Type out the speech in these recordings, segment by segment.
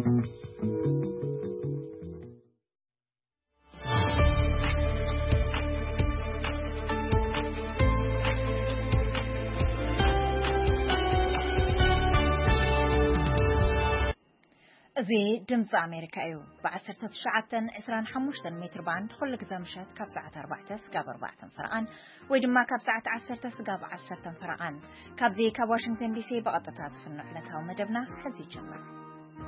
زي دمز أمريكا أيو بعثرت تشعتن 25 متر باند كل جزمشات كاب ساعة 4 سقاب 4 فرقان ويدما كاب ساعة 10 سقاب 10 فرقان كاب زي كاب واشنطن دي سي بقطتات في النحلتها ومدبنا حزي جمع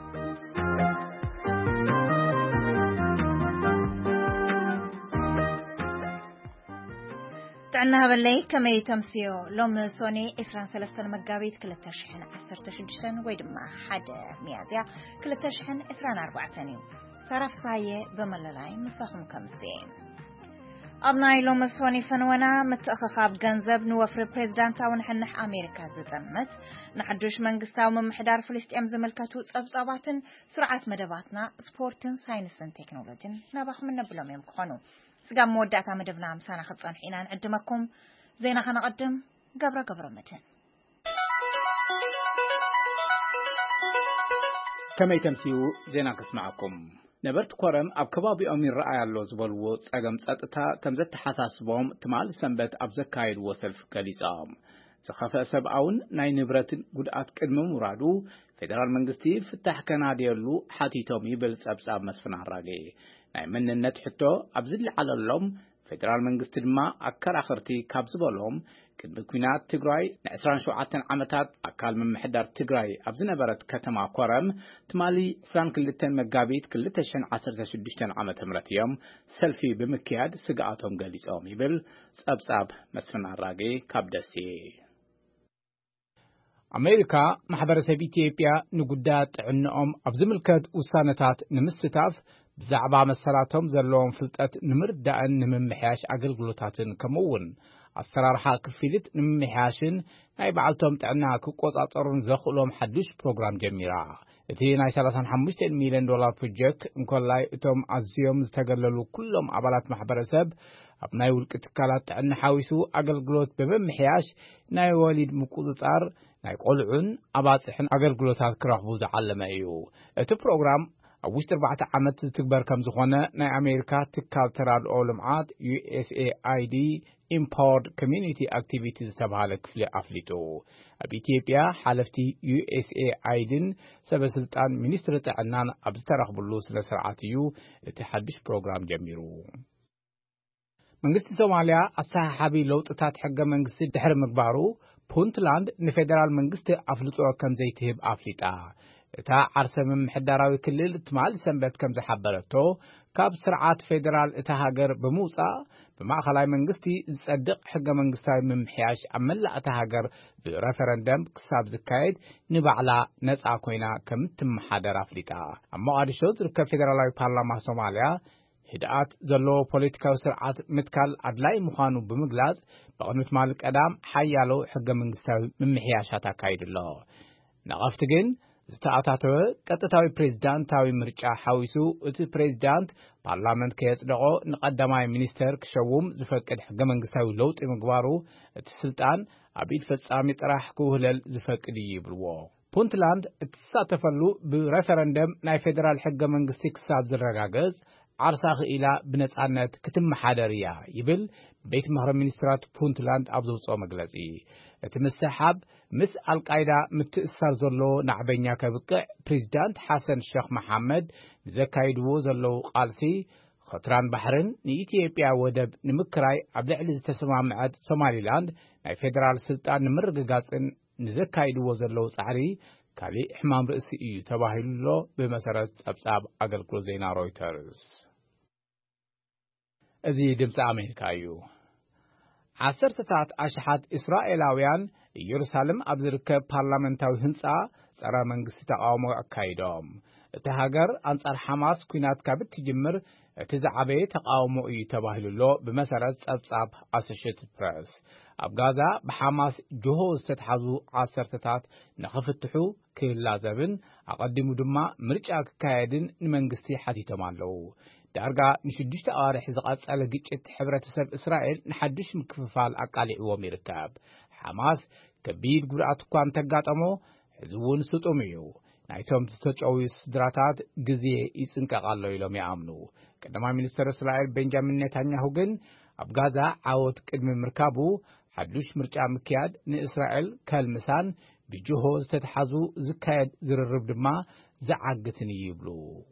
تعنا باللي كما يتمسيو لوم سوني إسران سلسل مقابيت كل تشحن 10 ويدما حد ميازيا كل تشحن إسران 4 صرف صاية بمللاي مساهم كمسين أبناي لوم سوني فنونا متأخخاب جنزب نوفر بريزيدنتا ونحنح أمريكا زتمت نحدوش منقستا وممحدار فلسطين زملكاتو صبصاباتن سرعة مدباتنا سبورتن ساينسن تكنولوجين نابخ من نبلوم يمكخونو سقام مودات مدبنا مسانا خطان حينا نقدمكم زينا خنقدم قبرة متن كما يتمسيو زينا قسمعكم نبرت كورم أب كبابي أمين رأي اللو زبالو تساقم تساتتا كمزت حساسبهم تمال سنبت أبزكايد وصلف كاليسام زخافة سبعون ناي نبرت قدعات كدم مرادو فدرال منغستي فتح كناديالو حاتيتوم يبلس أبساب مسفنا الراقي ناي من النت حتو أبزل على اللوم فدرال منغستي دما أكار آخرتي كابزبالهم كدم كوينات تقراي نعسران شوعاتن عمتات أكال من محدار تقراي أبزنا برد كتما كورم تمالي سران كلتن مقابيت كلتشن 16 عمت مرتيوم سلفي بمكياد سقاعتهم قليسهم يبل سأبساب مسفنا الراقي كابدسي أمريكا محبرة إثيوبيا نقودات عنهم أبزملكت وسانتات نمستاف بزعبا مساراتهم زلهم فلتات نمردان نممحياش أقلقلوتاتن كمون السرار حاك فيلت نممحياشن ناي بعلتهم تعنا كوكوز أطرن زخلهم حدوش بروغرام جميرا اتي ناي 35 مليون دولار بروجيك نكولاي اتهم عزيهم زتقللو كلهم عبالات محبرة سب أبناي والكتكالات تعنا حاويسو أقلقلوت بممحياش ناي واليد مكوزتار ناي قولعون أباطحن أقلقلوتات كراخبوز علم ايو اتو بروغرام أوشت 4 عامات تكبر كم زخونة ناي أمريكا تكال تراد أولمعات USAID Empowered Community Activities تبعالك في أفليتو أبيتيبيا حالفتي USAID سبسلطان منستر تعنان أبسترخ بلوس لسرعاتيو اتحدش بروغرام جميرو منغست سوماليا الصحابي لوطتات حق منغست دحر مقبارو بونتلاند نفيدرال منغست أفليتو كم زيتهب أفليتا تا عرسة من محداراوي كلل تمال سنبت كم زحبرتو كاب سرعات فيدرال اتهاجر بموسى بمعخلاي منغستي صدق حق منغستاي من محياش عملا اتهاجر بريفرندم كساب زكايد نبعلا نصا كوينا كم تم حدر افريقيا اما ادشوت ركب فيدرالاوي بارلمان صوماليا هدات زلو بوليتيكاو سرعات متكال عدلاي مخانو بمغلاز بقنوت مالك ادام حيالو حق منغستاي من محياشات اكايدلو نغفتجن زتعاتاتو قطتاوي بريزيدنتاوي مرچا حاويسو اتي بريزيدنت بارلمانت كيصدقو نقدماي مينستر كشوم زفقد حق منغستاوي لوط مغبارو اتي سلطان ابيد فصامي طراح كوهلل زفقد يبلو بونتلاند اتساتفلو بريفرندم ناي فيدرال حق منغستي كساب زرغاغز عرساخ إلى بنصانت كتم حادريا يبل بيت مهر مينسترات بونتلاند أبزوصو مغلصي اتمسحاب مس القاعده متأثر زلو نعبنيا كبقع بريزيدنت حسن الشيخ محمد زكايدو زلو قالسي خطران بحرن نيتيوبيا ودب نمكراي عبلعل زتسمامعت سوماليلاند ناي فيدرال سلطان نمرغغاصن نزكايدو زلو صعري كالي حمام رئيسي ايو تباهيلو بمسارات صبصاب اغلقلو زينا رويترز ازي دمس امريكا ايو 10 ساعات اشحات اسرائيلاويان يروسالم ابزركه بارلمانتاوي هنصا صرا منغست تقاومو اكايدوم تهاجر انصار حماس كينات كابت تجمر تزعبه تقاومو يتباهللو بمسارات صبصاب اسوشيتد بريس ابغازا بحماس جهوز تتحزو 10 ساعات نخفتحو كلازبن اقدمو دما مرچا كايدن نمنغستي حتيتمالو دارغا نشدشت أوارح زقاص على جيت حبرتسب إسرائيل نحدش مكففال أقالعو ميركاب حماس كبير قرعت كوان تقاطمو حزبون سطوميو ናይቶም ዝተጨዊ ስድራታት ግዜ ይጽንቀቃሎ ኢሎም ይኣምኑ ቀዳማይ ሚኒስትር እስራኤል ቤንጃሚን ኔታንያሁ ግን ኣብ ጋዛ ዓወት ቅድሚ ምርካቡ ሓድሽ ምርጫ ምክያድ ንእስራኤል ከልምሳን ብጅሆ ዝተተሓዙ ዝካየድ ዝርርብ ድማ ዝዓግትን ይብሉ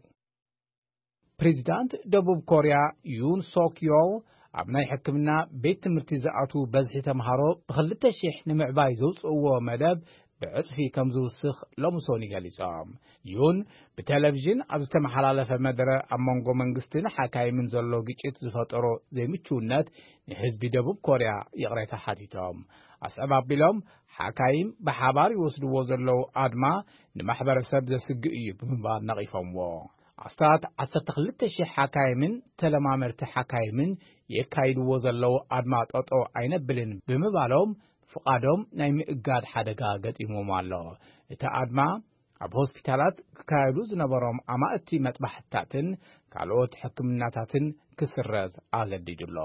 ፕሬዚዳንት ደቡብ ኮርያ ዩን ሶክ ዮል ኣብ ናይ ሕክምና ቤት ትምህርቲ ዝኣቱ በዝሒ ተምሃሮ ብ2000 ንምዕባይ ዘውፅእዎ መደብ ብዕጽፊ ከም ዝውስኽ ሎምሶኒ ገሊጾም ዩን ብቴሌቪዥን ኣብ ዝተመሓላለፈ መደረ ኣብ መንጎ መንግስትን ሓካይምን ዘሎ ግጭት ዝፈጠሮ ዘይምችውነት ንህዝቢ ደቡብ ኮርያ ይቕሬታ ሓቲቶም ኣስዕብ ኣቢሎም ሓካይም ብሓባር ይወስድዎ ዘለው ኣድማ ንማሕበረሰብ ዘስግእ እዩ ብምባል ነቒፎምዎ ኣስታት 12,000 ሓካይምን ተለማመርቲ ሓካይምን የካይድዎ ዘለው ኣድማ ጠጦ ኣይነብልን ብምባሎም ፍቃዶም ናይ ምእጋድ ሓደጋ ገጢሞም ኣሎ እቲ ኣድማ ኣብ ሆስፒታላት ክካየዱ ዝነበሮም ኣማእቲ መጥባሕታትን ካልኦት ሕክምናታትን ክስረዝ ኣገዲዱሎ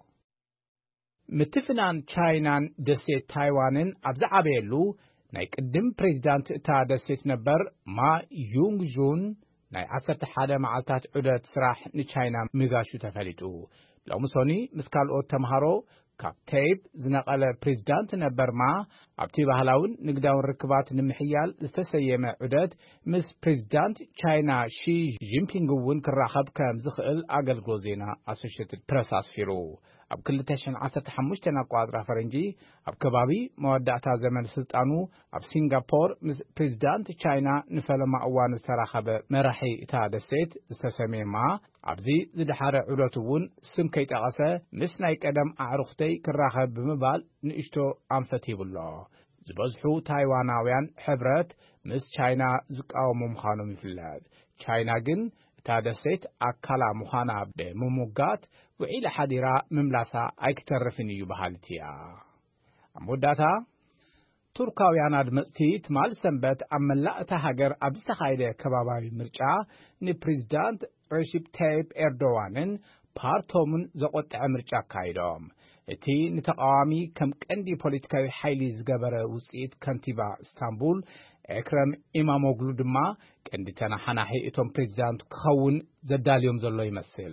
ምትፍናን ቻይናን ደሴት ታይዋንን ኣብ ዝዓበየሉ ናይ ቅድም ፕሬዚዳንት እታ ደሴት ነበር ማ ዩንግጁን ናይ 11 መዓልታት ዑደት ስራሕ ንቻይና ምጋሹ ተፈሊጡ ሎምሶኒ ምስ ካልኦት ተምሃሮ ካብ ቴይፕ ዝነቐለ ፕሬዚዳንት ነበርማ ኣብቲ ባህላውን ንግዳውን ርክባት ንምሕያል ዝተሰየመ ዑደት ምስ ፕሬዚዳንት ቻይና ሺ ጂንፒንግ እውን ክራኸብ ከም ዝኽእል ኣገልግሎት ዜና ኣሶሺየትድ ፕረስ ኣስፊሩ ኣብ 2015 ኣቆጣጥራ ፈረንጂ ኣብ ከባቢ መወዳእታ ዘመን ስልጣኑ ኣብ ሲንጋፖር ምስ ፕሬዚዳንት ቻይና ንፈለማ እዋን ዝተራኸበ መራሒ እታ ደሴት ዝተሰሜማ ኣብዚ ዝድሓረ ዑደት እውን ስም ከይጠቐሰ ምስ ናይ ቀደም ኣዕሩኽተይ ክራኸብ ብምባል ንእሽቶ ኣንፈት ይብሎ ዝበዝሑ ታይዋናውያን ሕብረት ምስ ቻይና ዝቃወሙ ምዃኖም ይፍለጥ ቻይና ግን እታ ደሴት ኣካላ ምዃና ብምሙጋት ውዒለ ሓዲራ ምምላሳ ኣይክተርፍን እዩ በሃልቲ እያ ኣብ መወዳእታ ቱርካውያን ኣድመፅቲ ትማል ሰንበት ኣብ መላእ እታ ሃገር ኣብ ዝተኻየደ ከባባዊ ምርጫ ንፕሬዚዳንት ረሲፕ ታይፕ ኤርዶዋንን ፓርቶምን ዘቆጥዐ ምርጫ ኣካይዶም እቲ ንተቃዋሚ ከም ቀንዲ ፖለቲካዊ ሓይሊ ዝገበረ ውፅኢት ከንቲባ ኢስታንቡል ኤክረም ኢማሞግሉ ድማ ቀንዲ ተናሓናሒ እቶም ፕሬዚዳንት ክኸውን ዘዳልዮም ዘሎ ይመስል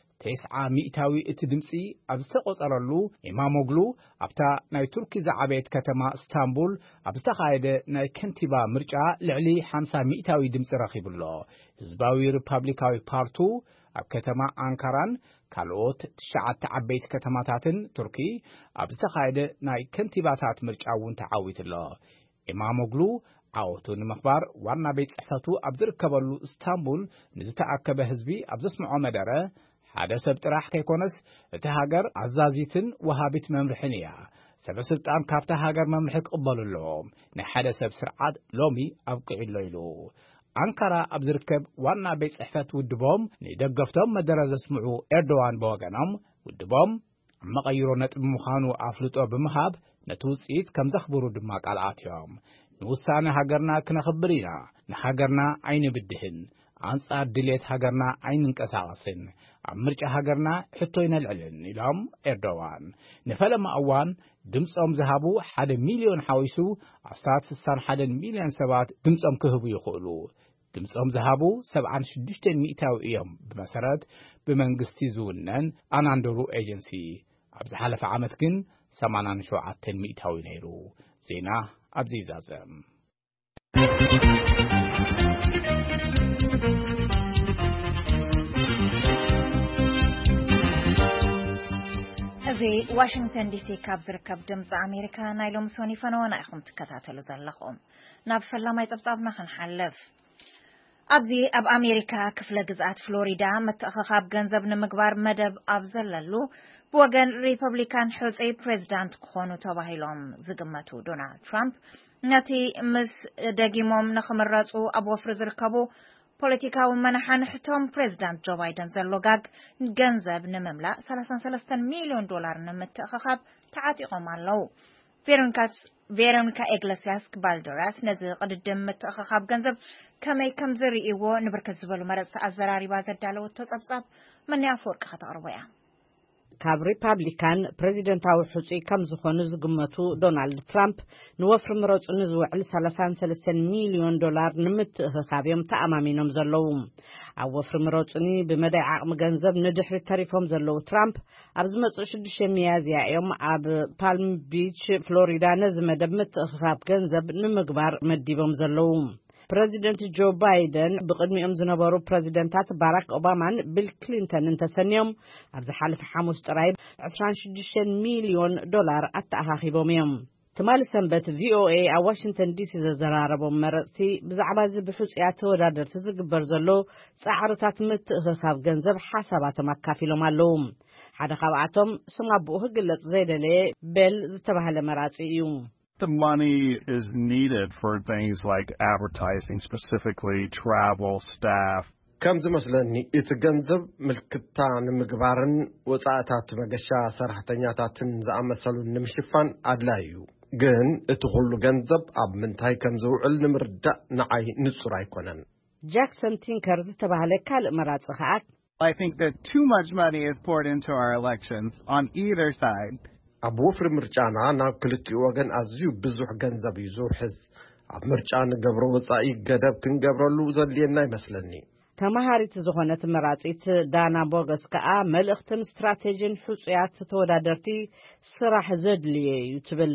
90% እቲ ድምፂ ኣብ ዝተቆጸረሉ ኢማሞግሉ ኣብታ ናይ ቱርኪ ዝዓበየት ከተማ ኢስታንቡል ኣብ ዝተኻየደ ናይ ከንቲባ ምርጫ ልዕሊ 50% ድምፂ ረኺቡሎ ህዝባዊ ሪፓብሊካዊ ፓርቱ ኣብ ከተማ አንካራን ካልኦት 9 ዓበይቲ ከተማታትን ቱርኪ ኣብ ዝተኻየደ ናይ ከንቲባታት ምርጫ እውን ተዓዊትሎ ኢማሞግሉ ዓወቱ ንምኽባር ዋና ቤት ጽሕፈቱ ኣብ ዝርከበሉ ኢስታንቡል ንዝተኣከበ ህዝቢ ኣብ ዘስምዖ መደረ ሓደ ሰብ ጥራሕ ከይኮነስ እቲ ሃገር ኣዛዚትን ወሃቢት መምርሕን እያ ሰበስልጣን ካብታ ሃገር መምርሒ ክቕበሉ ኣለዎም ናይ ሓደ ሰብ ስርዓት ሎሚ ኣብቅዒሎ ኢሉ አንካራ ኣብ ዝርከብ ዋና ቤት ጽሕፈት ውድቦም ንደገፍቶም መደረ ዘስምዑ ኤርዶዋን በወገኖም ውድቦም ኣብ መቐይሮ ነጥቢ ምዃኑ ኣፍልጦ ብምሃብ ነቲ ውፅኢት ከም ዘኽብሩ ድማ ቃልኣትዮም ንውሳነ ሃገርና ክነኽብር ኢና ንሃገርና ኣይንብድህን ኣንጻር ድሌት ሃገርና ኣይንንቀሳቐስን ኣብ ምርጫ ሃገርና ሕቶ ይነልዕልን ኢሎም ኤርዶዋን ንፈለማ እዋን ድምፆም ዝሃቡ 1 ሚልዮን ሓዊሱ 61 ሚልዮን ሰባት ድምፆም ክህቡ ይኽእሉ ድምፆም ዝሃቡ 76% እዮም ብመሰረት ብመንግስቲ ዝውነን ኣናንዶሩ ኤጀንሲ ኣብ ዝሓለፈ ዓመት ግን 87% ነይሩ ዜና ኣብዚ ይዛዘም እዚ ዋሽንግተን ዲሲ ካብ ዝርከብ ድምፂ ኣሜሪካ ናይ ሎሚ ሰኒ ፈነወና ኢኹም ትከታተሉ ዘለኹም ናብ ፈላማይ ፀብጻብና ክንሓልፍ ኣብዚ ኣብ ኣሜሪካ ክፍለ ግዝኣት ፍሎሪዳ ምትእኽኻብ ገንዘብ ንምግባር መደብ ኣብ ዘለሉ ብወገን ሪፐብሊካን ሕፁይ ፕሬዚዳንት ክኾኑ ተባሂሎም ዝግመቱ ዶናልድ ትራምፕ ነቲ ምስ ደጊሞም ንኽምረፁ ኣብ ወፍሪ ዝርከቡ ፖለቲካዊ መናሓንሕቶም ፕሬዚዳንት ጆ ባይደን ዘሎ ጋግ ገንዘብ ንምምላእ $33 ሚልዮን ንምትእኽኻብ ተዓጢቖም ኣለዉ ቬሮኒካ ኤግሌሲያስ ባልደራስ ነዚ ቅድድም ምትእኽኻብ ገንዘብ ከመይ ከም ዝርእይዎ ንብርክት ዝበሉ መረፅቲ ኣዘራሪባ ዘዳለወቶ ፀብጻብ መን ኣፈወርቂ ከተቕርቦ እያ ካብ ሪፐብሊካን ፕሬዚደንታዊ ሕጹ ከም ዝኾኑ ዝግመቱ ዶናልድ ትራምፕ ንወፍሪ ምረጹን ዝውዕል $33 ሚሊዮን ንምትእኽኻብዮም ተኣማሚኖም ዘለዉ ኣብ ወፍሪ ምረጹኒ ብመዳይ ዓቕሚ ገንዘብ ንድሕሪ ተሪፎም ዘለዉ ትራምፕ ኣብ ዝመጽኡ 6 ሚያዝያ እዮም ኣብ ፓልም ቢች ፍሎሪዳ ነዚ መደብ ምትእኽኻብ ገንዘብ ንምግባር መዲቦም ዘለዉ ፕሬዚደንት ጆ ባይደን ብቅድሚኦም ዝነበሩ ፕሬዚደንታት ባራክ ኦባማን ቢል ክሊንተንን ተሰንዮም ኣብ ዝሓለፈ ሐሙስ ጥራይ $26 ሚሊዮን ኣተኣኻኺቦም እዮም ትማሊ ሰንበት ቪኦኤ ኣብ ዋሽንግተን ዲሲ ዘዘራረቦም መረጽቲ ብዛዕባ እዚ ብሕጹያት ተወዳደርቲ ዝግበር ዘሎ ጻዕርታት ምትእኽኻብ ገንዘብ ሓሳባቶም ኣካፊሎም ኣለዉ ሓደ ካብኣቶም ስም ኣቡኡ ክግለጽ ዘይደለየ ቤል ዝተባህለ መራጺ እዩ The money is needed for things like advertising, specifically travel, staff. ከም ዝመስለኒ እቲ ገንዘብ ምልክታ ንምግባርን ወጻእታት መገሻ ሰራሕተኛታትን ዝኣመሰሉ ንምሽፋን ኣድላዩ ግን እቲ ሁሉ ገንዘብ ኣብ ምንታይ ከም ዝውዕል ንምርዳእ ንዓይ ንጹር ኣይኮነን ጃክሰን ቲንከር ዝተባህለ ካልእ መራጺ ከዓ I think that too much money is poured into our elections on either side. ኣብ ወፍሪ ምርጫና ናብ ክልቲኡ ወገን ኣዝዩ ብዙሕ ገንዘብ እዩ ዝውሕዝ ኣብ ምርጫ ንገብሮ ወጻኢ ገደብ ክንገብረሉ ዘድልየና ይመስለኒ ተማሃሪት ዝኾነት መራጺት ዳና ቦገስ ከዓ መልእኽትን ስትራቴጂን ሕጹያት ተወዳደርቲ ስራሕ ዘድልየ እዩ ትብል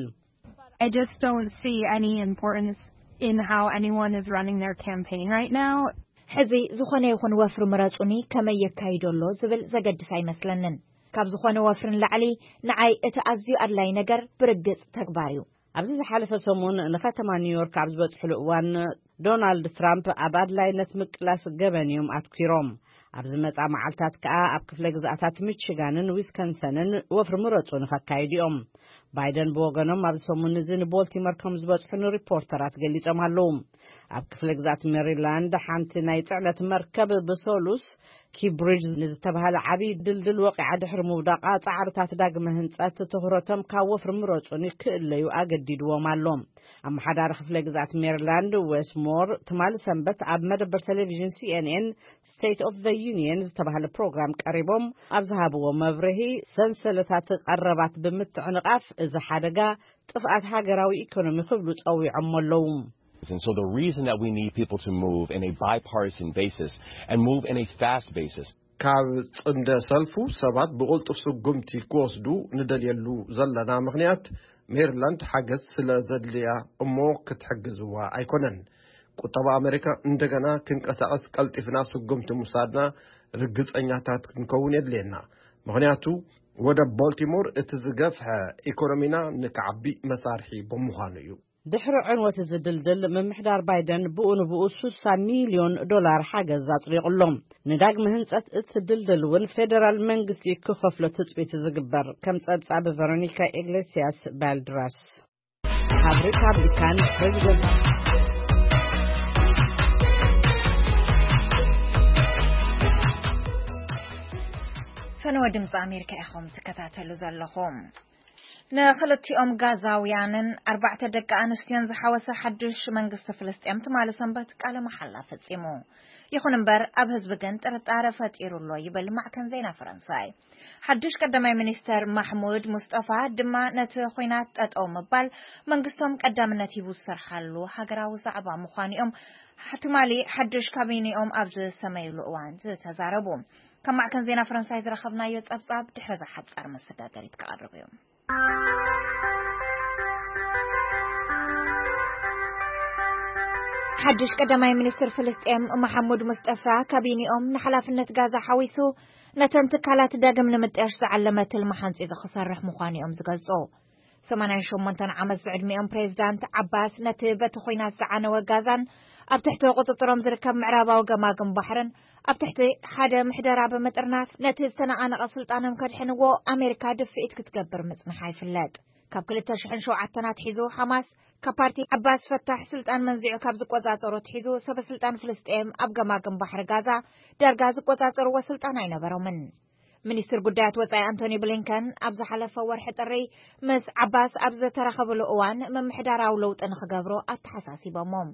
I just don't see any importance in how anyone is running their campaign right now. ሕዚ ዝኾነ ይኹን ወፍሪ ምረጹኒ ከመይ የካይደሎ ዝብል ዘገድስ ኣይመስለንን ካብ ዝኾነ ወፍርን ላዕሊ ንዓይ እቲ ኣዝዩ ኣድላይ ነገር ብርግጽ ተግባር እዩ ኣብዚ ዝሓለፈ ሰሙን ንከተማ ኒውዮርክ ኣብ ዝበጽሕሉ እዋን ዶናልድ ትራምፕ ኣብ ኣድላይነት ምቅላስ ገበንዮም ኣትኲሮም ኣብዚ መጻ መዓልታት ከዓ ኣብ ክፍለ ግዛኣታት ሚቺጋንን ዊስኮንሰንን ወፍሪ ምረጹ ንኸካይድዮም ባይደን ብወገኖም ኣብ ሰሙን እዚ ንቦልቲሞር ከም ዝበጽሑ ሪፖርተራት ገሊጾም ኣለዉ ኣብ ክፍለ ግዛት ሜሪላንድ ሓንቲ ናይ ጽዕነት መርከብ ብሶሉስ ኪብሪጅ ንዝተባህለ ዓብይ ድልድል ወቂዓ ድሕሪ ምውዳቓ ጻዕርታት ዳግመ ህንጸት ትኹረቶም ካብ ወፍሪ ምረጹኒ ክእለዩ ኣገዲድዎም ኣሎ ኣመሓዳሪ ክፍለ ግዛት ሜሪላንድ ዌስትሞር ትማሊ ሰንበት ኣብ መደበር ቴሌቪዥን CNN ስቴት ኦፍ ዘ ዩኒየን ዝተባህለ ፕሮግራም ቀሪቦም ኣብ ዝሃብዎ መብርሂ ሰንሰለታት ቀረባት ብምትዕንቓፍ እዚ ሓደጋ ጥፍኣት ሃገራዊ ኢኮኖሚ ክብሉ ጸዊዖም ኣለዉ And so the reason that we need people to move in a bipartisan basis and move in a fast basis. ካብ ጽንደ ሰልፉ ሰባት ብቁልጡፍ ስጉምቲ ክወስዱ ንደልየሉ ዘለና ምኽንያት ሜሪላንድ ሓገዝ ስለ ዘድልያ እሞ ክትሕግዝዋ ኣይኮነን ቁጠባ ኣሜሪካ እንደገና ክንቀሳቀስ ቀልጢፍና ስጉምቲ ሙሳድና ርግጸኛታት ክንከውን የድልየና ምኽንያቱ ወደ ቦልቲሞር እቲ ዝገፍሐ ኢኮኖሚና ንክዓቢ መሳርሒ ብምዃኑ እዩ ድሕሪ ዕንወት ዝድልድል ምምሕዳር ባይደን ብኡንብኡ $60 ሚሊዮን ሓገዝ ኣጽሪቑሎም ንዳግመ ህንጸት እቲ ድልድል እውን ፌደራል መንግስቲ ክኸፍሎ ትጽቢት ዝግበር ከም ጸብጻብ ቨሮኒካ ኢግሌሲያስ ባልድራስ ካብ ሪፐብሊካን ፕሬዚደንት ፈነወ ድምፂ ኣሜሪካ ኢኹም ትከታተሉ ዘለኹም ንኽልቲኦም ጋዛውያንን 4 ደቂ ኣንስትዮን ዝሓወሰ ሓድሽ መንግስቲ ፍልስጤም ትማሊ ሰንበት ቃለ መሓላ ፈጺሙ ይኹን እምበር ኣብ ህዝቢ ግን ጥርጣረ ፈጢሩሎ ይብል ማዕከን ዜና ፈረንሳይ ሓድሽ ቀዳማይ ሚኒስተር ማሕሙድ ሙስጠፋ ድማ ነቲ ኹይናት ጠጠው ምባል መንግስቶም ቀዳምነት ሂቡ ዝሰርሓሉ ሃገራዊ ዛዕባ ምዃኖም ትማሊ ሓድሽ ካቢኔኦም ኣብ ዝሰመይሉ እዋን ዝተዛረቡ ከም ማዕከን ዜና ፈረንሳይ ዝረኸብናዮ ጸብጻብ ድሕሪ ዝሓጻር መሰጋገሪት ክቐርብ እዩ ሓድሽ ቀዳማይ ሚኒስትር ፍልስጤም ማሕሙድ ሙስጠፋ ካቢኔኦም ንሓላፍነት ጋዛ ሓዊሱ ነተን ትካላት ዳግም ንምጥያሽ ዝዓለመ ትልሚ ሓንፂ ዝኽሰርሕ ምዃኖም ዝገልጹ 88 ዓመት ዝዕድሚኦም ፕሬዝዳንት ዓባስ ነቲ በቲ ኹይናት ዝዓነወ ጋዛን ኣብ ትሕቲ ቁጥጥሮም ዝርከብ ምዕራባዊ ገማግም ባሕርን ኣብ ትሕቲ ሓደ ምሕደራ ብምጥርናፍ ነቲ ዝተነኣነቐ ስልጣኖም ከድሕንዎ ኣሜሪካ ድፍኢት ክትገብር ምጽንሓ ይፍለጥ ካብ 2007 ኣትሒዙ ሓማስ ካብ ፓርቲ ዓባስ ፈታሕ ስልጣን መንዚዑ ካብ ዝቆጻጸሩ ትሒዙ ሰበስልጣን ፍልስጤም ኣብ ገማግም ባሕሪ ጋዛ ዳርጋ ዝቆጻጸርዎ ስልጣን ኣይነበሮምን ሚኒስትር ጉዳያት ወጻኢ አንቶኒ ብሊንከን ኣብ ዝሓለፈ ወርሒ ጥሪ ምስ ዓባስ ኣብ ዝተረኸብሉ እዋን ምምሕዳራዊ ለውጢ ንኽገብሩ ኣተሓሳሲቦሞም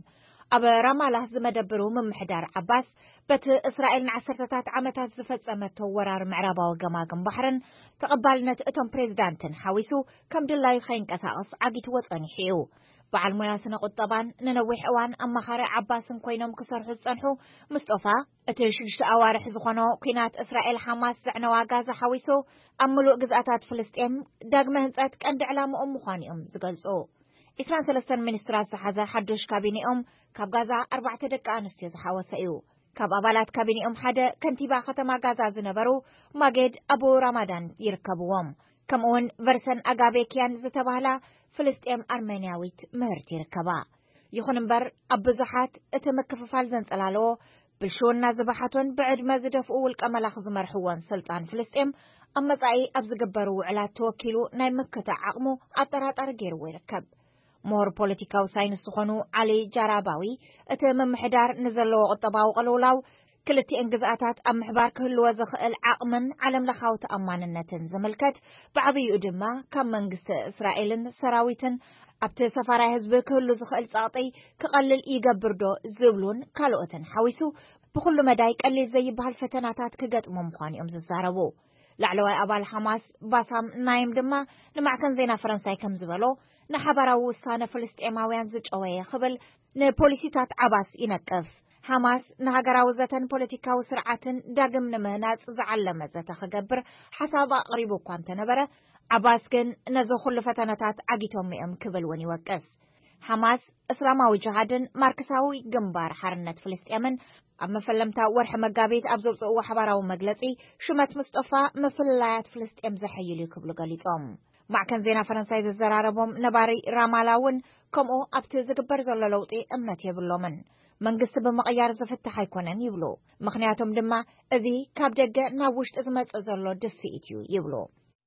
أب راماله زمدبرو ممحدار عباس بت إسرائيل عسرتات عمتات زفتصمت ورار معربا وجماجم بحرن تقبلنت اتم بريزيدنتن حويسو كم دلاي خين كساقص عقيت وصني حيو بعد مياسنا قطبان ننوح أوان أما خارع عباسن كوينهم كسر حصنحو مصطفى اتشجت أوارح زخانو قينات إسرائيل حماس زعنا وغازا حويسو أملو جزءات فلسطين داغمه هنصات كاند علام مخانيهم زغلصو إسران سلسن منسترات سحازا حدش كابينيهم كاب غازا 4 دقائق أنستيو زحاوسيو كاب أبالات كابينيهم حدا كنتيبا ختما غازا زنبرو ماجد أبو رمضان يركبوهم كمون فرسن أغابيكيان زتبالا فلسطين أرمينياويت مهرت يركبا يخون مبر أبزحات اتمكففال زنسلالو بالشون زبحاتون بعد ما زدفقوا والكملاخ زمرحوان سلطان فلسطين أما صعي أبزقبرو على توكيلو ناي مكتا عقمو أطرات أرقير ويركب مور بوليتيكاو ساينس سخونو علي جاراباوي اتمم محدار نزلو قطباو قلولاو كلتي انجزاتات أم محبار كل وزخ العقمن علم لخاوت أمان النتن زملكت بعضي أدما كم منقس إسرائيل سراويتن أبت سفارة هزب كل زخ الساطي كقلل إيقابردو زبلون كالوتن حويسو بكل مدايك اللي زي بهالفتناتات كقت ممخاني أمز الزاربو لعلوي أبال حماس باسام نايم دما نمعكن زينا فرنساي كم زبلو نحبراو وسانة فلسطيماويان زج أوي خبل نبوليسيتات عباس ينكف حماس نهاجراو زتن بوليتيكاو سرعتن داقم نمهنات زعلم زتا خجبر حسابا قريبو كوانت نبرة عباس كن نزو خل فتناتات عقيتهم مئم كبل وني وكس حماس إسراماوي جهادن ماركساوي جنبار حرنت فلسطيمن أما فلمتا ورح مقابيت أبزوبز وحباراو مجلسي شمت مصطفى مفلات فلسطيم زحيلي كبلو قليتهم مع كان زينا فرنسايز الزراربهم نباري رامالاون كمو أبتز قبر زلالوطي أمنت يبلو من قصب مغيار زفتح يكونن يبلو مخنياتهم دما اذي كاب دقة ناوشت ازمت ازرلو دفئتيو يبلو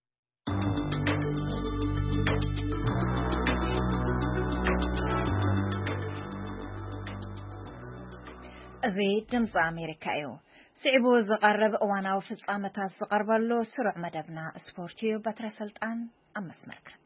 اذي دمز امريكايو سعبو زقرب اواناو فصامتا زقربلو سرع مدبنا سبورتيو بتر سلطان امس مركرتا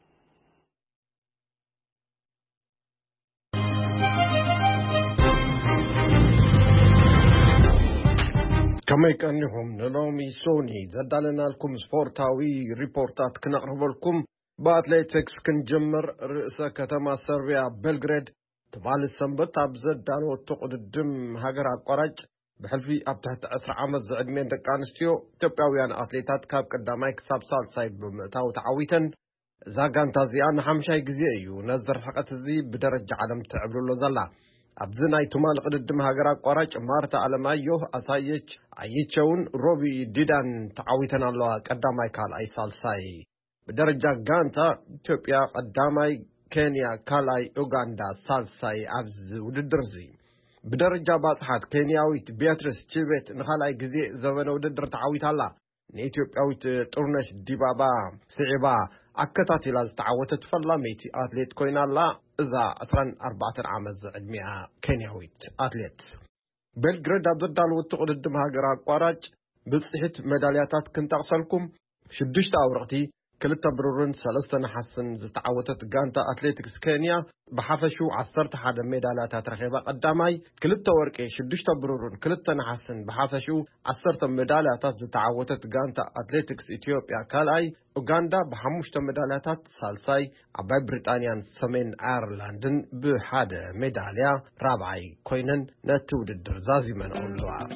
كما يكنهم نلومي سوني زدالنا لكم سبورتاوي ريبورتات كنقرب لكم باتليتكس كنجمر رئيس كتما سربيا بلغراد تبال السنبت ابزدانو تقدم هاجر اقراج بحلفي ابتحت 10 عام زعدمين دقانستيو توبياويان اتليتات كاب قداماي كساب سالساي بمتاو تعويتن زاغانتا زيان حمشاي غزي ايو نزر حقت زي بدرجه عالم تعبلو زلا أبزناي تمال قدم هاجر قراج مارتا علمايو أسايج عيتشون روبي ديدان تعويتنا الله قداماي كال أي سالساي بدرجة غانتا إثيوبيا قداماي كينيا كالاي أوغندا سالساي أبز وددرزي بدرجة باصحات كينياويت بياتريس تشيبت نخالاي غزي زبن وددر تعويت الله نإثيوبياويت طرنش ديبابا سعبا أكتاتي لاز تعوتت فلاميتي أتليت كوين الله إذا 14 عام زعدميها كينياويت أتليت بلغراد أبدال وتقدم هاجر قراج بصحة ميدالياتات كنت أغسلكم شدشت أورقتي كلتا برورن 3 نحسن زتعوتت غانتا أتليتكس كينيا بحفشو 11 ميدالياتات رخيبة قداماي كلتا ورقي شدشت برورن كلتا نحسن بحفشو 10 ميدالياتات زتعوتت غانتا أتليتكس إثيوبيا كالاي أوغندا ب5 ميدالياتات سالساي عباي بريطانيان سمين ايرلاندن ب1 ميداليا رابعي كوينن نتوددر زازي من أولوها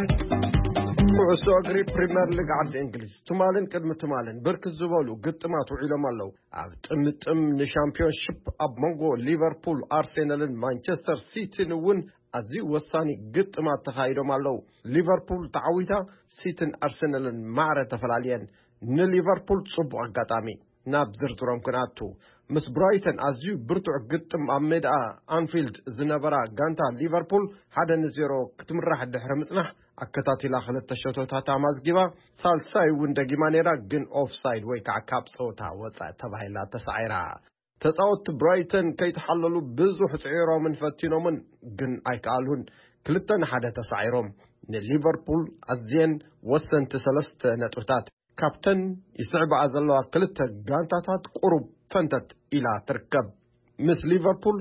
وسوغري بريمير ليج عند انجليز تمالن قدم تمالن برك زبالو قطمات وعلم الله ابطمطم لشامبيونشيب اب مونغو ليفربول ارسنال مانشستر سيتي نون ازي وساني قطمات تخايدو مالو ليفربول تعويتا سيتن ارسنال معره تفلاليان ليفربول صبو اغاطامي نابزر تروم كناتو مس برايتن ازي برتو قطم اميدا انفيلد زنبرا غانتا ليفربول 1-0 كتمرح دحر مصنح أكتاتي لا خلت الشوطة تاماز جبا سالساي وندقي مانيرا جن أوف سايد ويكا كاب صوتا وطا تبعي لا تسعيرا تسعوت برايتن كي تحللوا بزو حسعيرا من فتينو من جن أيكالون كلتن حدا تسعيرهم ليفربول أزين وسن تسلست نتوتات كابتن يسعب عزلوا كلتا جانتاتات قرب فانتت إلى تركب مس ليفربول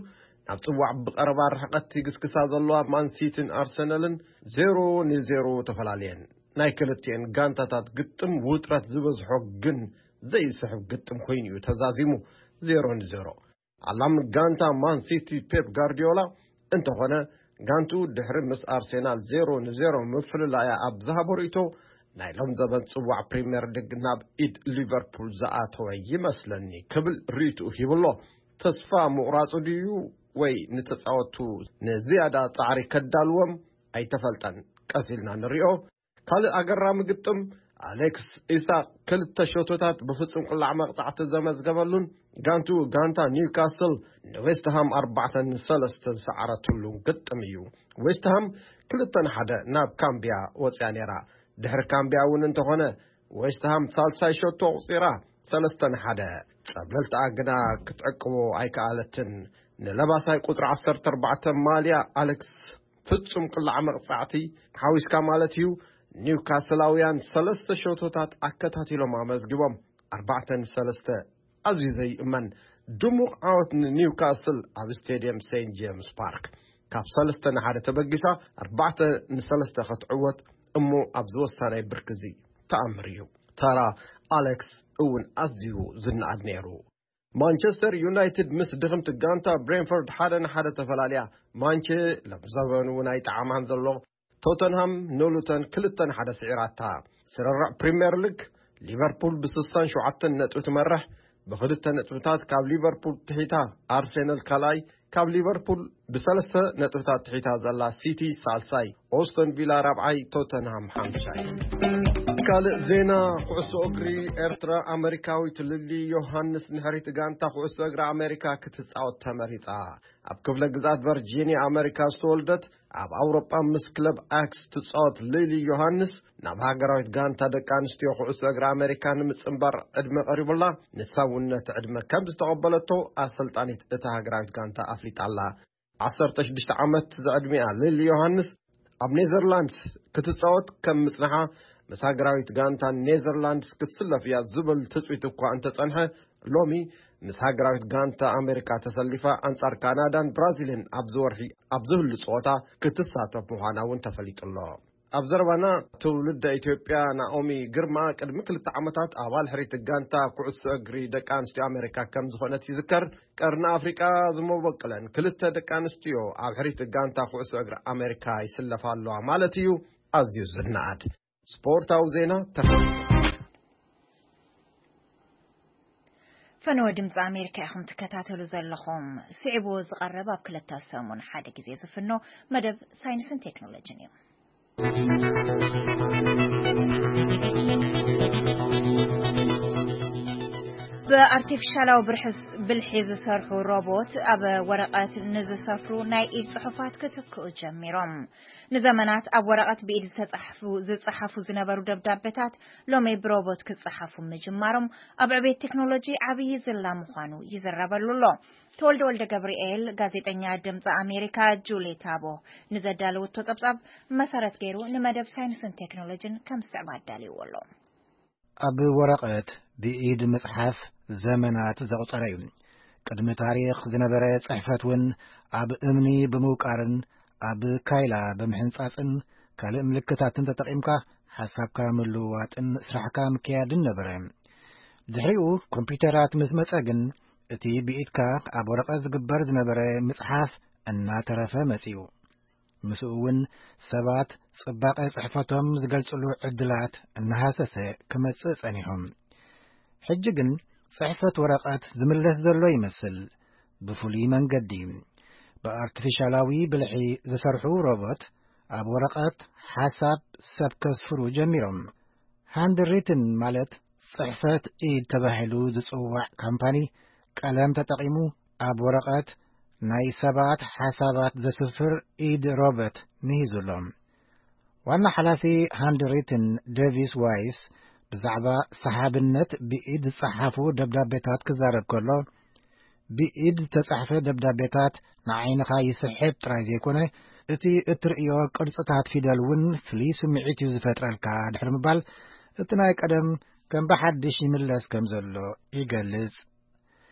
ናብ ጽዋዕ ብቐረባ ርሕቀት ይግስግሳ ዘለዋ ማን ሲቲን ኣርሰናልን 0-0 ተፈላለየን ናይ ክልቲአን ጋንታታት ግጥም ውጥረት ዝበዝሖ ግን ዘይስሕብ ግጥም ኮይኑ እዩ ተዛዚሙ 0-0 ዓላም ጋንታ ማን ሲቲ ፔፕ ጋርዲዮላ እንተኾነ ጋንቱ ድሕሪ ምስ ኣርሰናል 0-0 ምፍልላያ ኣብ ዝሃቦ ርእይቶ ናይ ሎም ዘበን ጽዋዕ ፕሪምየር ሊግ ናብ ኢድ ሊቨርፑል ዝኣተወ ይመስለኒ ክብል ርእይቱ ሂብሎ ተስፋ ምቑራጹ ድዩ ወይ ንተጻወቱ ንዝያዳ ጻዕሪ ከዳልዎም ኣይተፈልጠን ቀሲልና ንሪኦ ካልእ ኣገራሚ ግጥም ኣሌክስ ኢሳቅ ክልተ ሾቶታት ብፍጹም ቅላዕ መቕጻዕቲ ዘመዝገበሉን ጋንታ ኒውካስል ንዌስትሃም 4-3 ሰዓረትሉ ግጥም እዩ ዌስትሃም 2-1 ናብ ካምቢያ ወጽያ ነይራ ድሕሪ ካምቢያ እውን እንተኾነ ዌስትሃም ሳልሳይ ሾቶ ቁፂራ 3-1 ጸብለልታ ግና ክትዕቅቦ ኣይከኣለትን ንለባሳይ ቁጥሪ 14 ማልያ ኣሌክስ ፍጹም ቅላዕ መቕጻዕቲ ሓዊስካ ማለት እዩ ኒውካስላውያን 3 ሾቶታት ኣከታቲሎም ኣመዝጊቦም 4-3 ኣዝዩ ዘይእመን ድሙቕ ዓወት ኒውካስል ኣብ ስቴድየም ሴንት ጄምስ ፓርክ ካብ 3-1 ተበጊሳ 4-3 ክትዕወት እሞ ኣብ ዝወሳናይ ብርክዚ ተኣምር እዩ ተራ ኣሌክስ እውን ኣዝዩ ዝነኣድ ነይሩ ማንቸስተር ዩናይትድ ምስ ድኽምቲ ጋንታ ብሬንፎርድ 1-1 ተፈላለያ ማንቸ ለብዘበኑ ናይ ጣዕማን ዘሎ ቶተንሃም ኖሉተን 2-1 ስዒራታ ስርራዕ ፕሪምየር ሊግ ሊቨርፑል ብ67 ነጥቢ ትመርሕ ብክልተ ነጥብታት ካብ ሊቨርፑል ትሒታ ኣርሰናል ካልኣይ ካብ ሊቨርፑል ብ3 ነጥብታት ትሒታ ዘላ ሲቲ ሳልሳይ ኦስተን ቪላ ራብዓይ ቶተንሃም ሓምሻይ ካልእ ዜና ኩዕሶ እግሪ ኤርትራ ኣሜሪካዊት ልሊ ዮሃንስ ንሕሪት ጋንታ ኩዕሶ እግሪ ኣሜሪካ ክትጻወት ተመሪጻ ኣብ ክፍለ ግዛት ቨርጂኒያ ኣሜሪካ ዝተወልደት ኣብ ኣውሮጳ ምስ ክለብ ኣክስ ትጻወት ልሊ ዮሃንስ ናብ ሃገራዊት ጋንታ ደቂ ኣንስትዮ ኩዕሶ እግሪ ኣሜሪካ ንምጽንባር ዕድመ ቀሪቡላ ንሳውነት ዕድመ ከም ዝተቐበለቶ ኣሰልጣኒት እታ ሃገራዊት ጋንታ ኣፍሊጣላ 16 ዓመት ዘዕድሚኣ ልሊ ዮሃንስ ኣብ ኔዘርላንድስ ክትጻወት ከም ምጽንሓ ምስ ሃገራዊት ጋንታ ኔዘርላንድስ ክትስለፍ እያ ዝብል ትጽቢት እኳ እንተጸንሐ ሎሚ ምስ ሃገራዊት ጋንታ ኣሜሪካ ተሰሊፋ ኣንጻር ካናዳን ብራዚልን ኣብ ዝወርሒ ኣብ ዝህሉ ጸወታ ክትሳተፍ ምዃና እውን ተፈሊጡሎ ኣብ ዘረባና ትውልደ ኢትዮጵያ ናኦሚ ግርማ ቅድሚ 2 ዓመታት ኣባል ሕሪት ጋንታ ኩዕሶ እግሪ ደቂ ኣንስትዮ ኣሜሪካ ከም ዝኾነት ይዝከር ቀርና ኣፍሪቃ ዝመበቅለን 2 ደቂ ኣንስትዮ ኣብ ሕሪት ጋንታ ኩዕሶ እግሪ ኣሜሪካ ይስለፋ ኣለዋ ማለት እዩ ኣዝዩ ዝነኣድ ስፖርታዊ ዜና ፈነወ ድምፂ ኣሜሪካ ኢኹም ትከታተሉ ዘለኹም ስዒቡ ዝቐረብ ኣብ ክልተ ሰሙን ሓደ ግዜ ዝፍኖ መደብ ሳይንስን ቴክኖሎጂን እዩ በአርቲፊሻላዊ ብልሒ ዝሰርሑ ሮቦት ኣብ ወረቐት ንዝሰፍሩ ናይ ኢድ ጽሑፋት ክትክኡ ጀሚሮም ንዘመናት ኣብ ወረቐት ብኢድ ዝጽሓፉ ዝነበሩ ደብዳቤታት ሎሚ ብሮቦት ክጽሓፉ ምጅማሮም ኣብ ዕብየት ቴክኖሎጂ ዓብይ ዝላ ምዃኑ ይዝረበሉሎ ተወልደ ወልደ ገብርኤል ጋዜጠኛ ድምፂ ኣሜሪካ ጁሊ ታቦ ንዘዳለወቶ ጸብጻብ መሰረት ገይሩ ንመደብ ሳይንስን ቴክኖሎጂን ከም ዝስዕብ ኣዳልይዎሎ ኣብ ወረቐት ብኢድ መጽሓፍ ዘመናት ዘቁፀረ እዩ ቅድሚ ታሪኽ ዝነበረ ጽሕፈት እውን ኣብ እምኒ ብምውቃርን ኣብ ካይላ ብምሕንጻጽን ካልእ ምልክታትን ተጠቒምካ ሓሳብካ ምልውዋጥን ስራሕካ ምክያድን ነበረ ድሕሪኡ ኮምፒውተራት ምስ መጸ ግን እቲ ብኢድካ ኣብ ወረቐት ዝግበር ዝነበረ ምጽሓፍ እናተረፈ መጺኡ ምስኡ እውን ሰባት ጽባቐ ጽሕፈቶም ዝገልጽሉ ዕድላት እናሃሰሰ ክመጽእ ጸኒሖም ሕጂ ግን ጽሕፈት ወረቐት ዝምለስ ዘሎ ይመስል ብፍሉይ መንገዲ በአርቲፊሻላዊ ብልሒ ዝሰርሑ ሮቦት ኣብ ወረቐት ሓሳብ ሰብ ከስፍሩ ጀሚሮም ሃንድሪትን ማለት ጽሕፈት ኢድ ተባሂሉ ዝጽዋዕ ካምፓኒ ቀለም ተጠቒሙ ኣብ ወረቐት ናይ ሰባት ሓሳባት ዘስፍር ኢድ ሮቦት ንሂዙሎም ዋና ሓላፊ ሃንድሪትን ዴቪስ ዋይስ ብዛዕባ ሰሓብነት ብኢድ ዝጸሓፉ ደብዳቤታት ክዛረብ ከሎ ብኢድ ተጻሕፈ ደብዳቤታት ንዓይንኻ ይስሕብ ጥራይ ዘይኮነ እቲ እትርእዮ ቅርጽታት ፊደል እውን ፍሉይ ስምዒት እዩ ዝፈጥረልካ ድሕሪ ምባል እቲ ናይ ቀደም ከም ብሓድሽ ይምለስ ከም ዘሎ ይገልጽ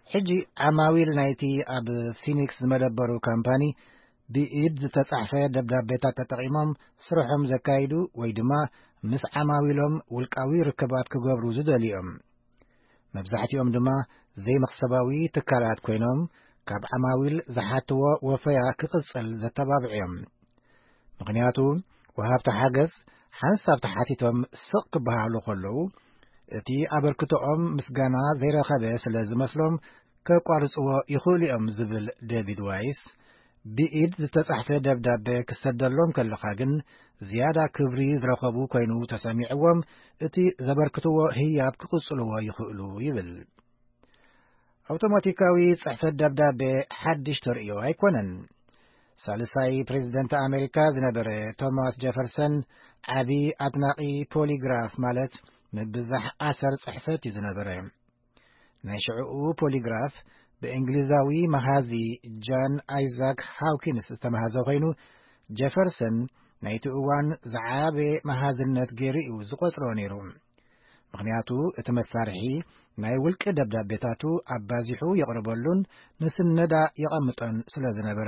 ሕጂ ዓማዊል ናይቲ ኣብ ፊኒክስ ዝመደበሩ ካምፓኒ ብኢድ ዝተጻሕፈ ደብዳቤታት ተጠቒሞም ስርሖም ዘካይዱ ወይ ድማ ምስ ዓማዊሎም ውልቃዊ ርክባት ክገብሩ ዝደልዮም መብዛሕትኦም ድማ ዘይመኽሰባዊ ትካላት ኮይኖም ካብ ዓማዊል ዝሓትዎ ወፈያ ክቕጽል ዘተባብዕዮም ምኽንያቱ ወሃብቲ ሓገዝ ሓንሳብ ተሓቲቶም ስቕ ክበሃሉ ከለዉ እቲ ኣበርክቶኦም ምስጋና ዘይረኸበ ስለ ዝመስሎም ከቋርጽዎ ይኽእሉ እዮም ዝብል ዴቪድ ዋይስ ብኢድ ዝተጻሕፈ ደብዳቤ ክሰደሎም ከለኻ ግን ዝያዳ ክብሪ ዝረኸቡ ኮይኑ ተሰሚዕዎም እቲ ዘበርክትዎ ህያብ ክቕጽልዎ ይኽእሉ ይብል ኣውቶማቲካዊ ጽሕፈት ደብዳቤ ሓድሽ ተርእዮ ኣይኮነን ሳልሳይ ፕሬዚደንት ኣሜሪካ ዝነበረ ቶማስ ጀፈርሰን ዓቢ ኣድናቒ ፖሊግራፍ ማለት ምብዛሕ ኣሰር ጽሕፈት እዩ ዝነበረ ናይ ሽዑኡ ፖሊግራፍ ብእንግሊዛዊ መሃዚ ጃን ኣይዛክ ሃውኪንስ ዝተመሃዘ ኮይኑ ጀፈርሰን ናይቲ እዋን ዝዓበ መሃዝነት ገይሩ እዩ ዝቖጽሮ ነይሩ ምኽንያቱ እቲ መሳርሒ ናይ ውልቂ ደብዳቤታቱ ኣባዚሑ የቕርበሉን ንስነዳ የቐምጦን ስለ ዝነበረ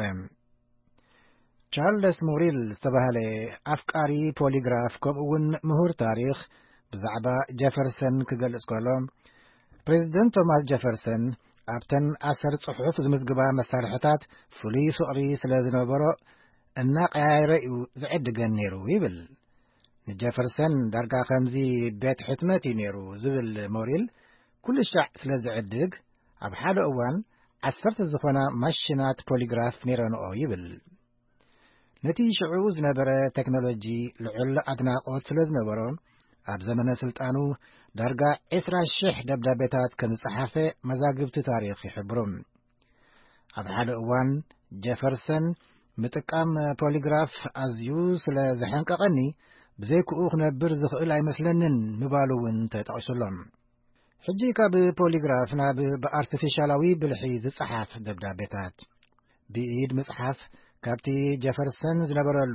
ቻርልስ ሞሪል ዝተባህለ ኣፍቃሪ ፖሊግራፍ ከምኡውን ምሁር ታሪኽ ብዛዕባ ጀፈርሰን ክገልጽ ከሎ ፕሬዚደንት ቶማስ ጀፈርሰን ኣብተን ኣሰር ጽሑፍ ዝምዝግባ መሳርሕታት ፍሉይ ፍቕሪ ስለ ዝነበሮ እናቐያየረ እዩ ዝዕድገን ነይሩ ይብል ንጀፈርሰን ዳርጋ ከምዚ ቤት ሕትመት እዩ ነይሩ ዝብል ሞሪል ኩሉ ሻዕ ስለ ዝዕድግ ኣብ ሓደ እዋን 10 ዝኾና ማሽናት ፖሊግራፍ ነይረንኦ ይብል ነቲ ሽዑ ዝነበረ ቴክኖሎጂ ልዑል ኣድናቖት ስለ ዝነበሮ ኣብ ዘመነ ስልጣኑ ዳርጋ 20,000 ደብዳቤታት ከም ዝጸሓፈ መዛግብቲ ታሪኽ ይሕብሩ ኣብ ሓደ እዋን ጀፈርሰን ምጥቃም ፖሊግራፍ ኣዝዩ ስለ ዘሐንቀቐኒ ብዘይክኡ ክነብር ዝኽእል ኣይመስለንን ምባሉ እውን ተጠቒሱሎም ሕጂ ካብ ፖሊግራፍ ናብ ብኣርቲፊሻላዊ ብልሒ ዝጸሓፍ ደብዳቤታት ብኢድ ምጽሓፍ ካብቲ ጀፈርሰን ዝነበረሉ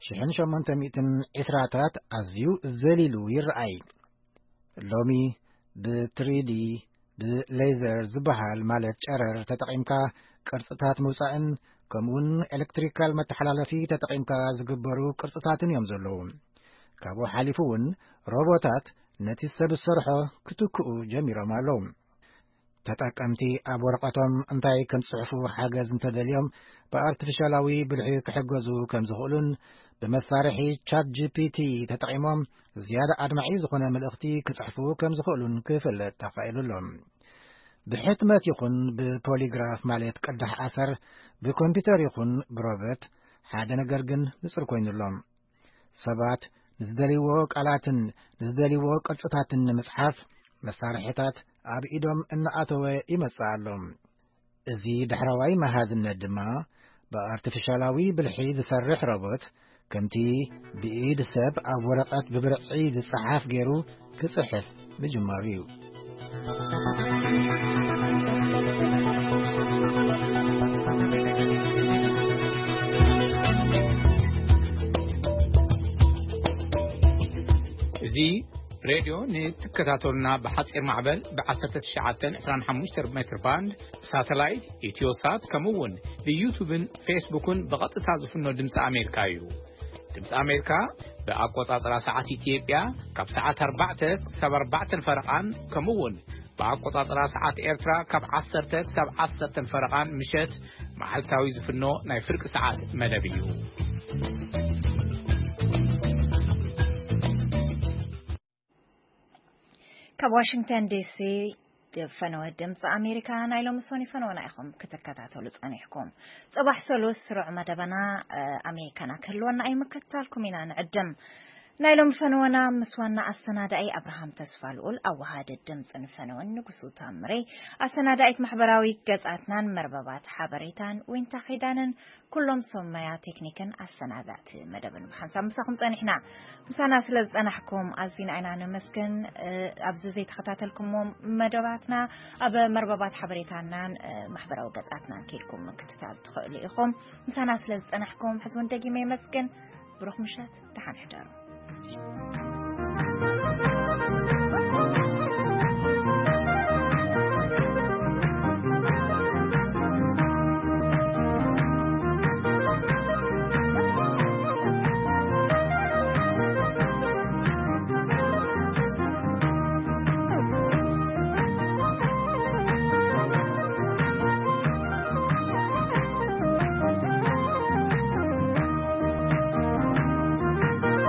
1820ታት ኣዝዩ ዘሊሉ ይረአይ ሎሚ ብ3D ብሌዘር ዝበሃል ማለት ጨረር ተጠቒምካ ቅርጽታት ምውጻእን ከምኡውን ኤሌክትሪካል መተሓላለፊ ተጠቒምካ ዝግበሩ ቅርጽታትን እዮም ዘለዉ ካብኡ ሓሊፉ እውን ሮቦታት ነቲ ሰብ ዝሰርሖ ክትክኡ ጀሚሮም ኣለዉ ተጠቀምቲ ኣብ ወረቐቶም እንታይ ከም ጽሑፉ ሓገዝ እንተደልዮም ብኣርቲፊሻላዊ ብልሒ ክሕገዙ ከም ዝኽእሉን ብመሳርሒ ቻት ጂፒቲ ተጠቒሞም ዝያዳ ኣድማዒ ዝኾነ መልእኽቲ ክጽሕፉ ከም ዝኽእሉን ክፍለጥ ተኻኢሉሎም ብሕትመት ይኹን ብፖሊግራፍ ማለት ቅዳሕ ኣሰር ብኮምፒተር ይኹን ብሮበት ሓደ ነገር ግን ንጽር ኮይኑሎም ሰባት ንዝደልይዎ ቃላትን ንዝደልይዎ ቅርጽታትን ንምጽሓፍ መሳርሕታት ኣብ ኢዶም እናኣተወ ይመጽእ ኣሎ እዚ ድሕረዋይ መሃዝነት ድማ ብኣርቲፊሻላዊ ብልሒ ዝሰርሕ ሮቦት ከምቲ ብኢድ ሰብ ኣብ ወረቐት ብብርዒ ዝጽሓፍ ገይሩ ክጽሕፍ ምጅማሩ እዩ እዚ ሬድዮ ንትከታተሉና ብሓፂር ማዕበል ብ1925 ሜትር ባንድ ሳተላይት ኢትዮሳት ከምኡውን ብዩቱብን ፌስቡክን ብቐጥታ ዝፍኖ ድምፂ ኣሜሪካ እዩ ድምፂ ኣሜሪካ ብኣቆጻጽራ ሰዓት ኢትዮጵያ ካብ ሰዓት 4 ክሳብ 4 ፈረቓን ከምኡውን ብኣቆጻጽራ ሰዓት ኤርትራ ካብ 10 ክሳብ 10 ፈረቓን ምሸት መዓልታዊ ዝፍኖ ናይ ፍርቂ ሰዓት መደብ እዩ ካብ ዋሽንግተን ዲሲ ፈነወ ድምፂ ኣሜሪካ ናይ ሎሚ ሰኒ ፈነወና ኢኹም ክትከታተሉ ጸኒሕኩም ጽባሕ ሰሉስ ስሩዕ መደበና ኣሜሪካና ክህልወና ኣይምከታልኩም ኢና ንዕድም ናይ ሎሚ ፈነወና ምስ ዋና ኣሰናዳኢ ኣብርሃም ተስፋልኡል ኣዋሃድ ድምፅን ፈነወን ንጉሱ ታምሬ ኣሰናዳኢት ማሕበራዊ ገጻትናን መርበባት ሓበሬታን ወይንታ ኺዳንን ኩሎም ሶመያ ቴክኒክን ኣሰናዳእቲ መደብን ብሓንሳብ ምሳኹም ጸኒሕና ምሳና ስለ ዝጸናሕኩም ኣዝና ኢና ንመስግን ኣብዚ ዘይተኸታተልኩሞም መደባትና ኣብ መርበባት ሓበሬታናን ማሕበራዊ ገጻትናን ከይድኩም ክትታል ትኽእሉ ኢኹም ምሳና ስለ ዝጸናሕኩም ሕዝውን ደጊመ ይመስግን ብሩኽ ምሸት ደሓን ሕደሩ